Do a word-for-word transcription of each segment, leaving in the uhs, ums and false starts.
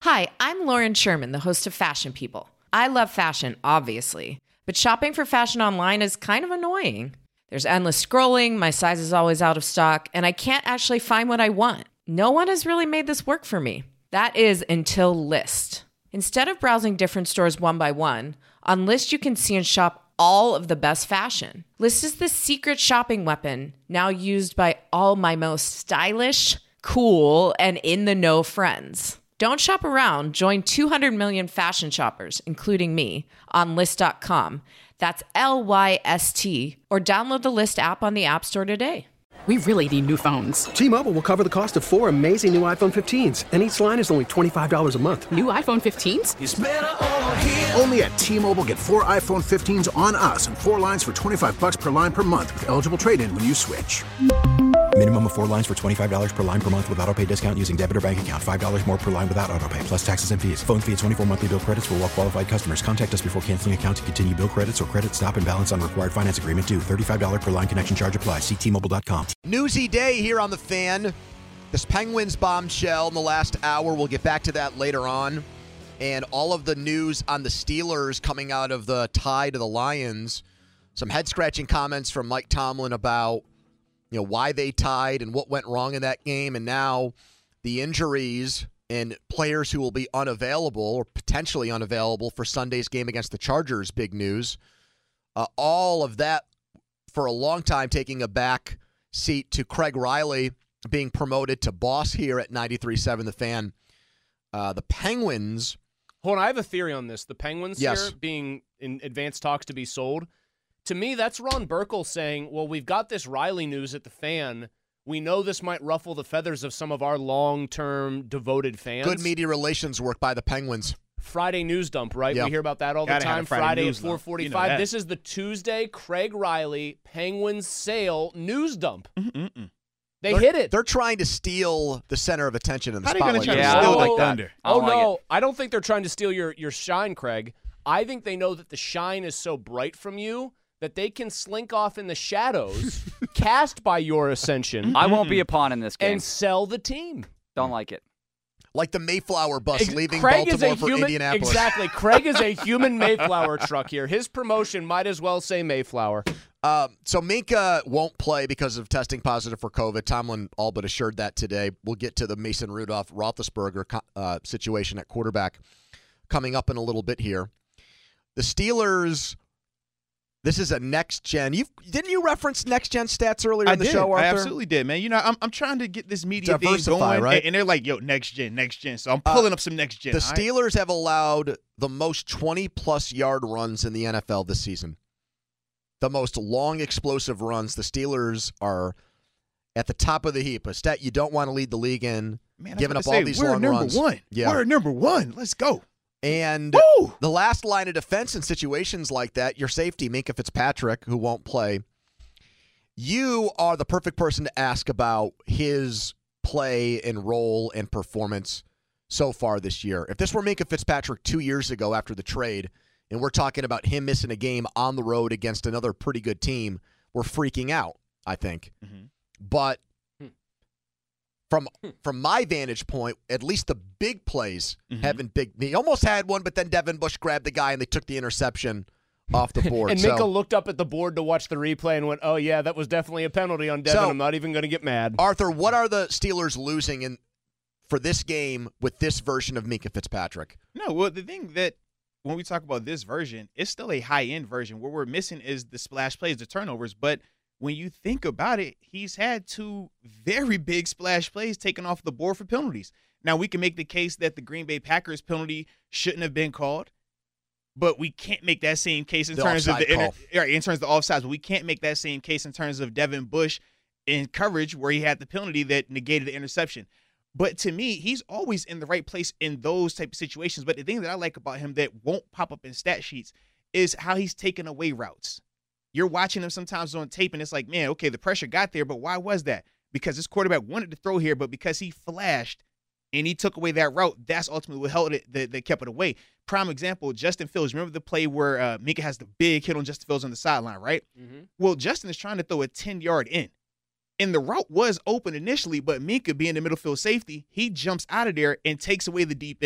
Hi, I'm Lauren Sherman, the host of Fashion People. I love fashion, obviously, but shopping for fashion online is kind of annoying. There's endless scrolling, my size is always out of stock, and I can't actually find what I want. No one has really made this work for me. That is until Lyst. Instead of browsing different stores one by one, on Lyst you can see and shop all of the best fashion. Lyst is the secret shopping weapon, now used by all my most stylish, cool, and in-the-know friends. Don't shop around. Join two hundred million fashion shoppers, including me, on Lyst dot com. That's L Y S T. Or download the Lyst app on the App Store today. We really need new phones. T-Mobile will cover the cost of four amazing new iPhone fifteens, and each line is only twenty-five dollars a month. New iPhone fifteens? It's better over here. Only at T-Mobile, get four iPhone fifteens on us and four lines for twenty-five bucks per line per month with eligible trade-in when you switch. Minimum of four lines for twenty-five dollars per line per month with autopay discount using debit or bank account. five dollars more per line without autopay, plus taxes and fees. Phone fee at twenty-four monthly bill credits for well-qualified customers. Contact us before canceling account to continue bill credits or credit stop and balance on required finance agreement due. thirty-five dollars per line connection charge applies. See T Mobile dot com. Newsy day here on The Fan. This Penguins bombshell in the last hour. We'll get back to that later on. And all of the news on the Steelers coming out of the tie to the Lions. Some head-scratching comments from Mike Tomlin about you know, why they tied and what went wrong in that game. And now the injuries and players who will be unavailable or potentially unavailable for Sunday's game against the Chargers. Big news. Uh, all of that for a long time taking a back seat to Craig Riley being promoted to boss here at ninety-three point seven The Fan. Uh, the Penguins. Hold on, I have a theory on this. The Penguins yes. here being in advanced talks to be sold. To me, that's Ron Burkle saying, well, we've got this Riley news at the Fan. We know this might ruffle the feathers of some of our long-term devoted fans. Good media relations work by the Penguins. Friday news dump, right? Yep. We hear about that all Gotta the time. Friday, Friday news at four forty-five. You know this is the Tuesday Craig Riley Penguins sale news dump. Mm-mm-mm. They they're, hit it. They're trying to steal the center of attention in the How are they going spotlight. to try Yeah, to I steal don't like like that. thunder? Oh, I don't no. like it. I don't think they're trying to steal your, your shine, Craig. I think they know that the shine is so bright from you that they can slink off in the shadows, cast by your ascension, I won't be a pawn in this game. and sell the team. Don't like it. Like the Mayflower bus Ex- leaving Craig Baltimore is a for human, Indianapolis. Exactly. Craig is a human Mayflower truck here. His promotion might as well say Mayflower. Um, so Minka won't play because of testing positive for COVID. Tomlin all but assured that today. We'll get to the Mason Rudolph Roethlisberger uh, situation at quarterback coming up in a little bit here. The Steelers. This is a next gen. You didn't you reference next gen stats earlier I in the did. show, Arthur? I absolutely did, man. You know, I'm I'm trying to get this media thing Diversify, going, right? and, and they're like, "Yo, next gen, next gen." So I'm pulling Uh, up some next gen. The all right? Steelers have allowed the most twenty-plus yard runs in the N F L this season. The most long, explosive runs. The Steelers are at the top of the heap. A stat you don't want to lead the league in, Man, I was giving about up to all say, these we're long number runs. one. Yeah. We're number one. Let's go. And Woo! the last line of defense in situations like that, your safety, Minka Fitzpatrick, who won't play, you are the perfect person to ask about his play and role and performance so far this year. If this were Minka Fitzpatrick two years ago after the trade, and we're talking about him missing a game on the road against another pretty good team, we're freaking out, I think. Mm-hmm. But from from my vantage point, at least the big plays Mm-hmm. haven't big. He almost had one, but then Devin Bush grabbed the guy and they took the interception off the board. And so, Minka looked up at the board to watch the replay and went, oh, yeah, that was definitely a penalty on Devin. So- I'm not even going to get mad. Arthur, what are the Steelers losing in for this game with this version of Minka Fitzpatrick? No, well, the thing that when we talk about this version, it's still a high-end version. What we're missing is the splash plays, the turnovers. But when you think about it, he's had two very big splash plays taken off the board for penalties. Now, we can make the case that the Green Bay Packers penalty shouldn't have been called, but we can't make that same case in The terms of offside the inter- call. right, in terms of the offsides. But we can't make that same case in terms of Devin Bush in coverage where he had the penalty that negated the interception. But to me, he's always in the right place in those type of situations. But the thing that I like about him that won't pop up in stat sheets is how he's taking away routes. You're watching him sometimes on tape, and it's like, man, okay, the pressure got there, but why was that? Because this quarterback wanted to throw here, but because he flashed and he took away that route, that's ultimately what held it, that, that kept it away. Prime example, Justin Fields. Remember the play where uh, Minka has the big hit on Justin Fields on the sideline, right? Mm-hmm. Well, Justin is trying to throw a ten-yard in. And the route was open initially, but Minka being the middle field safety, he jumps out of there and takes away the deep end.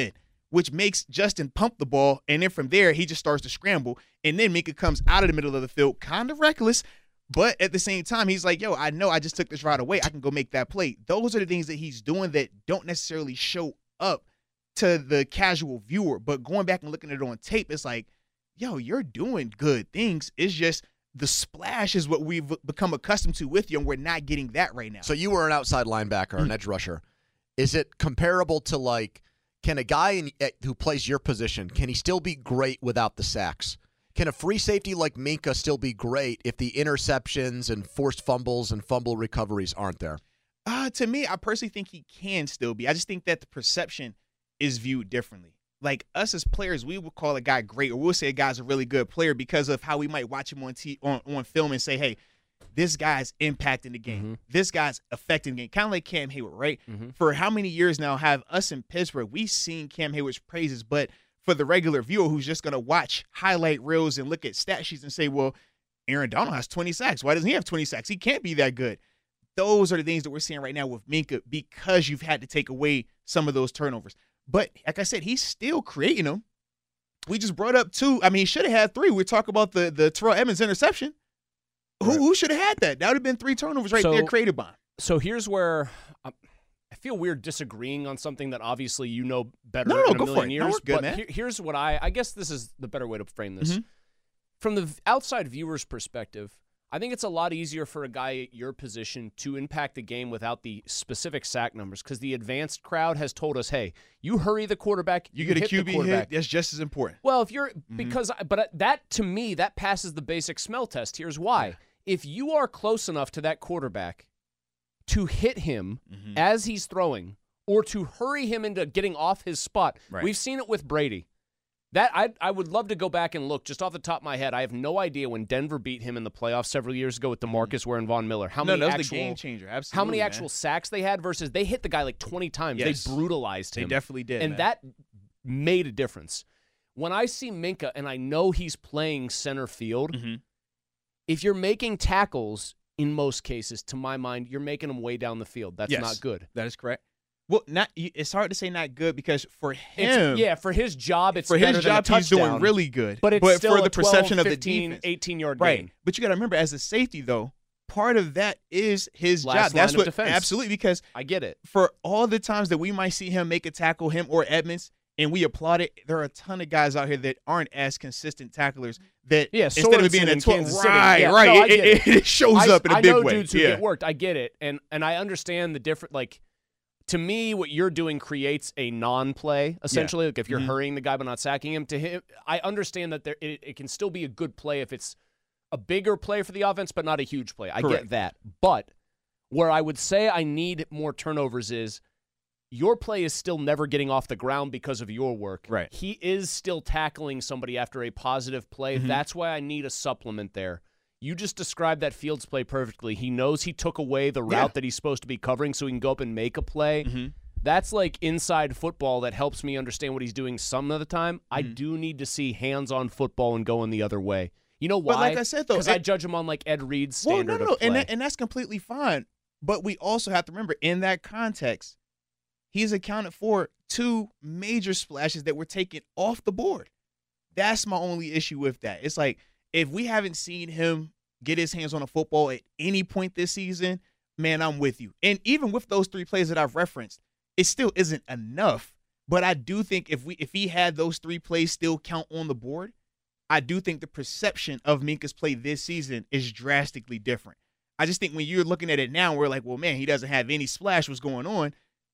which makes Justin pump the ball, and then from there, he just starts to scramble, and then Minkah comes out of the middle of the field, kind of reckless, but at the same time, he's like, yo, I know I just took this right away. I can go make that play. Those are the things that he's doing that don't necessarily show up to the casual viewer, but going back and looking at it on tape, it's like, yo, you're doing good things. It's just the splash is what we've become accustomed to with you, and we're not getting that right now. So you were an outside linebacker, mm-hmm. an edge rusher. Is it comparable to, like, can a guy in, who plays your position, can he still be great without the sacks? Can a free safety like Minkah still be great if the interceptions and forced fumbles and fumble recoveries aren't there? Uh, to me, I personally think he can still be. I just think that the perception is viewed differently. Like, us as players, we would call a guy great, or we'll say a guy's a really good player because of how we might watch him on t- on, on film and say, hey, this guy's impacting the game. Mm-hmm. This guy's affecting the game. Kind of like Cam Hayward, right? Mm-hmm. For how many years now have us in Pittsburgh, we've seen Cam Hayward's praises, but for the regular viewer who's just going to watch highlight reels and look at stat sheets and say, well, Aaron Donald has twenty sacks. Why doesn't he have twenty sacks? He can't be that good. Those are the things that we're seeing right now with Minkah because you've had to take away some of those turnovers. But like I said, he's still creating them. We just brought up two. I mean, he should have had three. We're talking about the, the Terrell Edmonds interception. Right. Who, who should have had that? That would have been three turnovers right so, there created by him. So here's where um, I feel weird disagreeing on something that obviously you know better no, no, in a go million for it. years. No, we're good, but man. Here, here's what I – I guess this is the better way to frame this. Mm-hmm. From the outside viewer's perspective, I think it's a lot easier for a guy at your position to impact the game without the specific sack numbers because the advanced crowd has told us, hey, you hurry the quarterback, you, you get a hit Q B the quarterback. hit, that's just as important. Well, if you're mm-hmm. – because – but that, to me, that passes the basic smell test. Here's why. Yeah. If you are close enough to that quarterback to hit him mm-hmm. as he's throwing or to hurry him into getting off his spot, right. We've seen it with Brady. That I I would love to go back and look just off the top of my head. I have no idea when Denver beat him in the playoffs several years ago with DeMarcus Ware and Von Miller. How no, many that was actual the game changer? Absolutely, how many man. actual sacks they had versus they hit the guy like twenty times. Yes. They brutalized him. They definitely did, and man. that made a difference. When I see Minkah and I know he's playing center field, mm-hmm. if you're making tackles, in most cases, to my mind, you're making them way down the field. That's yes, not good. That is correct. Well, not it's hard to say not good because for him, it's, yeah, for his job, it's for better his than job, a he's doing really good. But it's but still for the a twelve, perception fifteen, of the defense, eighteen-yard right? gain. But you got to remember, as a safety, though, part of that is his Last job. That's line what of defense. Absolutely, because I get it. For all the times that we might see him make a tackle, him or Edmonds, and we applaud it, there are a ton of guys out here that aren't as consistent tacklers. That yeah, instead of it being a twelve, right, yeah, right, no, it, it, it shows I, up in a I big know way. dudes who yeah. get worked. I get it, and and I understand the different. Like, to me, what you're doing creates a non-play essentially. Yeah. Like if you're mm-hmm. hurrying the guy but not sacking him, to him, I understand that there it, it can still be a good play if it's a bigger play for the offense, but not a huge play. I Correct. get that, but where I would say I need more turnovers is. Your play is still never getting off the ground because of your work. Right. He is still tackling somebody after a positive play. Mm-hmm. That's why I need a supplement there. You just described that Fields play perfectly. He knows he took away the route yeah. that he's supposed to be covering so he can go up and make a play. Mm-hmm. That's like inside football that helps me understand what he's doing some of the time. Mm-hmm. I do need to see hands-on football and going the other way. You know why? But like I said, though, because I judge him on like Ed Reed's standard well, no, no, no. of play. And, that, and that's completely fine. But we also have to remember, in that context, he's accounted for two major splashes that were taken off the board. That's my only issue with that. It's like, if we haven't seen him get his hands on a football at any point this season, man, I'm with you. And even with those three plays that I've referenced, it still isn't enough. But I do think if we if he had those three plays still count on the board, I do think the perception of Minkah's play this season is drastically different. I just think when you're looking at it now, we're like, well, man, he doesn't have any splash. What's going on?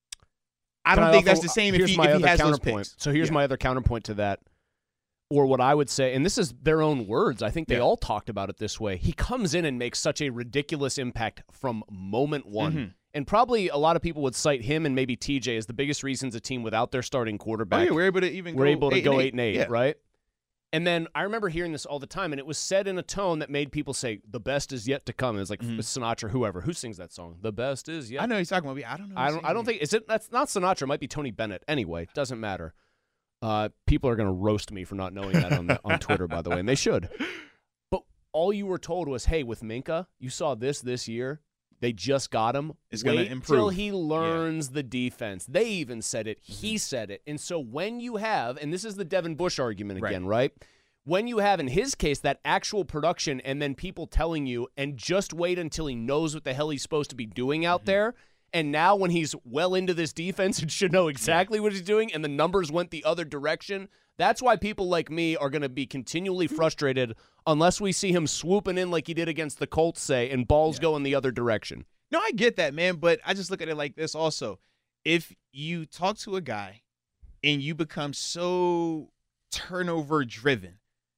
I don't but think I that's also, the same here's if he, my if other he has those counterpoint. picks. So here's yeah. my other counterpoint to that, or what I would say, and this is their own words. I think they yeah. all talked about it this way. He comes in and makes such a ridiculous impact from moment one. Mm-hmm. And probably a lot of people would cite him and maybe T J as the biggest reasons a team without their starting quarterback Oh, yeah, we're able to even we're go able to eight go and eight. eight and eight, yeah. right? And then I remember hearing this all the time, and it was said in a tone that made people say, the best is yet to come. It's like mm-hmm. Sinatra, whoever. Who sings that song? The best is yet. I know he's talking about me. I don't know. I don't I don't think, is it, that's not Sinatra. It might be Tony Bennett. Anyway, doesn't matter. Uh, people are going to roast me for not knowing that on, the, on Twitter, by the way, and they should. But all you were told was, hey, with Minkah, you saw this this year. They just got him. It's Wait going to improve. till he learns yeah. the defense. They even said it. He said it. And so when you have, and this is the Devin Bush argument again, right? right? When you have, in his case, that actual production and then people telling you, and just wait until he knows what the hell he's supposed to be doing out mm-hmm. there. And now when he's well into this defense and should know exactly yeah. what he's doing, and the numbers went the other direction, that's why people like me are going to be continually frustrated unless we see him swooping in like he did against the Colts, say, and balls yeah. going the other direction. No, I get that, man, but I just look at it like this also. If you talk to a guy and you become so turnover-driven,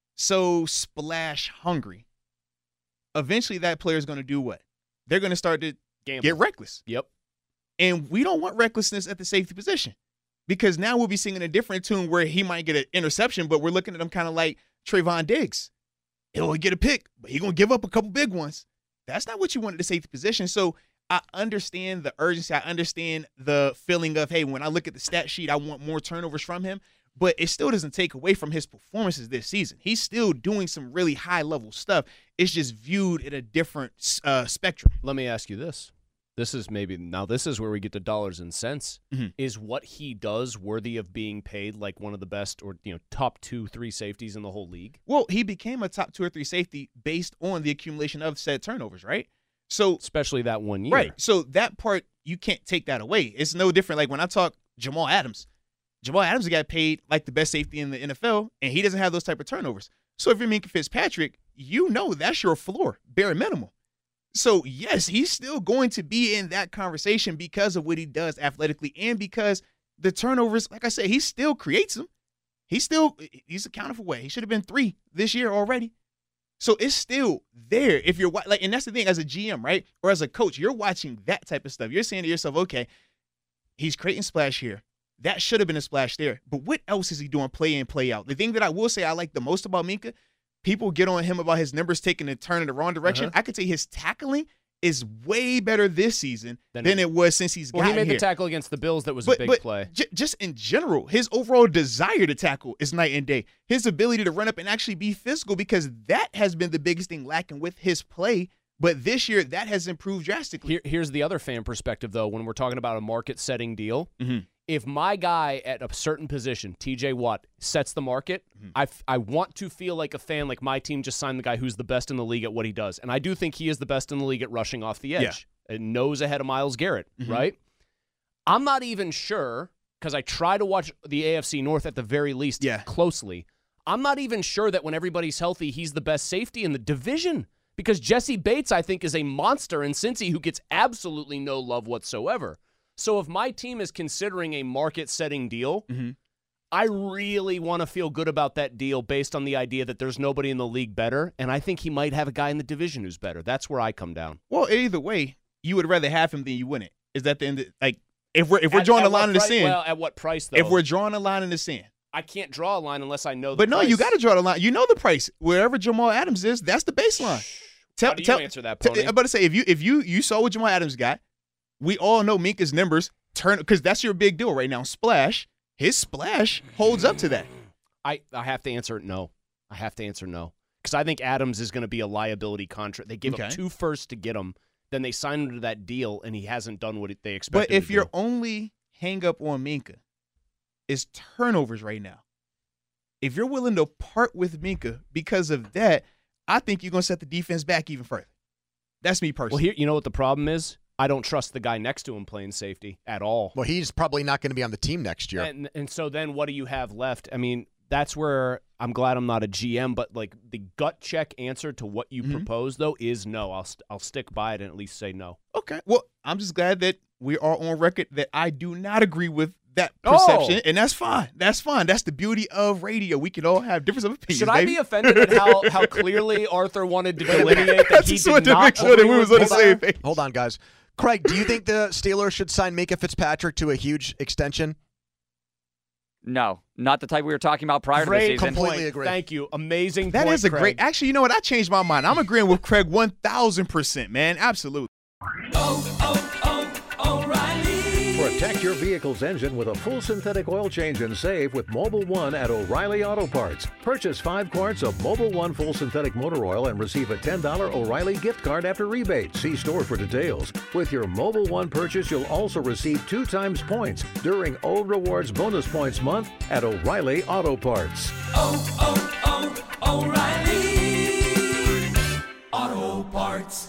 so splash-hungry, eventually that player is going to do what? They're going to start to Gamble. get reckless. Yep. And we don't want recklessness at the safety position because now we'll be singing a different tune where he might get an interception, but we're looking at him kind of like Trayvon Diggs. He'll get a pick, but he's going to give up a couple big ones. That's not what you want at the safety position. So I understand the urgency. I understand the feeling of, hey, when I look at the stat sheet, I want more turnovers from him. But it still doesn't take away from his performances this season. He's still doing some really high-level stuff. It's just viewed in a different uh, spectrum. Let me ask you this. This is maybe, now this is where we get to dollars and cents. Mm-hmm. Is what he does worthy of being paid like one of the best or, you know, top two, three safeties in the whole league? Well, he became a top two or three safety based on the accumulation of said turnovers, right? So especially that one year. Right. So that part, you can't take that away. It's no different. Like when I talk Jamal Adams, Jamal Adams got paid like the best safety in the N F L, and he doesn't have those type of turnovers. So if you're Minkah Fitzpatrick, you know that's your floor, bare minimum. So, yes, he's still going to be in that conversation because of what he does athletically and because the turnovers, like I said, he still creates them. He's still – he's accounted for what? He should have been three this year already. So, it's still there. If you're – like, and that's the thing as a G M, right, or as a coach, you're watching that type of stuff. You're saying to yourself, okay, he's creating splash here. That should have been a splash there. But what else is he doing play in, play out? The thing that I will say I like the most about Minkah, people get on him about his numbers taking a turn in the wrong direction. Uh-huh. I could say his tackling is way better this season than, than it was since he's well, gotten here. Well, he made here. the tackle against the Bills that was but, a big but play. J- just in general, his overall desire to tackle is night and day. His ability to run up and actually be physical, because that has been the biggest thing lacking with his play. But this year, that has improved drastically. Here, here's the other fan perspective, though, when we're talking about a market-setting deal. Mm-hmm. If my guy at a certain position, T J Watt, sets the market, mm-hmm. I, f- I want to feel like a fan, like my team just signed the guy who's the best in the league at what he does. And I do think he is the best in the league at rushing off the edge. Yeah. And nose ahead of Myles Garrett, mm-hmm. right? I'm not even sure, because I try to watch the A F C North at the very least yeah. closely. I'm not even sure that when everybody's healthy, he's the best safety in the division. Because Jesse Bates, I think, is a monster in Cincy who gets absolutely no love whatsoever. So if my team is considering a market-setting deal, mm-hmm. I really want to feel good about that deal based on the idea that there's nobody in the league better, and I think he might have a guy in the division who's better. That's where I come down. Well, either way, you would rather have him than you wouldn't. Is that the end? Of, like, if we're if we're at, drawing at a line in the price, sand, well, at what price though? If we're drawing a line in the sand, I can't draw a line unless I know the But no, price. you got to draw the line. You know the price. Wherever Jamal Adams is, that's the baseline. Tell, How do you tell, answer that, Pony? T- I'm about to say, if you if you you saw what Jamal Adams got, we all know Minkah's numbers turn, because that's your big deal right now. Splash, his splash holds up to that. I, I have to answer no. I have to answer no. Because I think Adams is going to be a liability contract. They gave okay. up two firsts to get him. Then they signed him to that deal, and he hasn't done what they expected. But if to your do. only hang up on Minkah is turnovers right now, if you're willing to part with Minkah because of that, I think you're going to set the defense back even further. That's me personally. Well, here, you know what the problem is? I don't trust the guy next to him playing safety at all. Well, he's probably not going to be on the team next year. And, and so then what do you have left? I mean, that's where I'm glad I'm not a G M, but like the gut check answer to what you mm-hmm. propose, though, is no. I'll st- I'll stick by it and at least say no. Okay. Well, I'm just glad that we are on record that I do not agree with that perception, oh. and that's fine. That's fine. That's the beauty of radio. We can all have difference of opinions. Should I baby. be offended at how, how clearly Arthur wanted to delineate that he just did wanted to not make sure that we was on the same page. Hold on, guys. Craig, do you think the Steelers should sign Minkah Fitzpatrick to a huge extension? No, not the type we were talking about prior great to the season. Completely agree. Thank you. Amazing That point, is a Craig. great – actually, you know what? I changed my mind. I'm agreeing with Craig one thousand percent, man. Absolutely. Oh, oh, oh, O'Reilly. For a Protect your vehicle's engine with a full synthetic oil change and save with Mobil one at O'Reilly Auto Parts. Purchase five quarts of Mobil one full synthetic motor oil and receive a ten dollars O'Reilly gift card after rebate. See store for details. With your Mobil one purchase, you'll also receive two times points during O Rewards Bonus Points Month at O'Reilly Auto Parts. Oh, oh, oh, O'Reilly Auto Parts.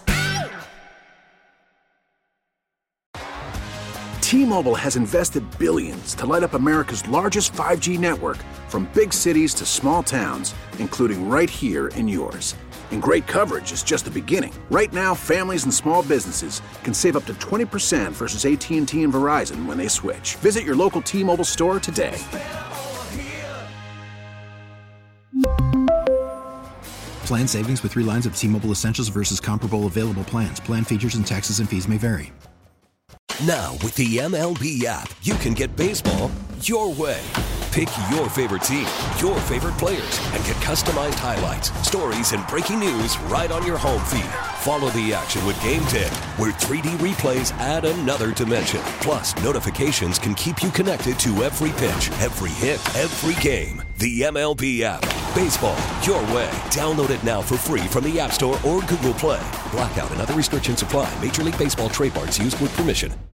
T-Mobile has invested billions to light up America's largest five G network, from big cities to small towns, including right here in yours. And great coverage is just the beginning. Right now, families and small businesses can save up to twenty percent versus A T and T and Verizon when they switch. Visit your local T-Mobile store today. Plan savings with three lines of T-Mobile Essentials versus comparable available plans. Plan features and taxes and fees may vary. Now, with the M L B app, you can get baseball your way. Pick your favorite team, your favorite players, and get customized highlights, stories, and breaking news right on your home feed. Follow the action with Game ten, where three D replays add another dimension. Plus, notifications can keep you connected to every pitch, every hit, every game. The M L B app. Baseball your way. Download it now for free from the App Store or Google Play. Blackout and other restrictions apply. Major League Baseball trademarks used with permission.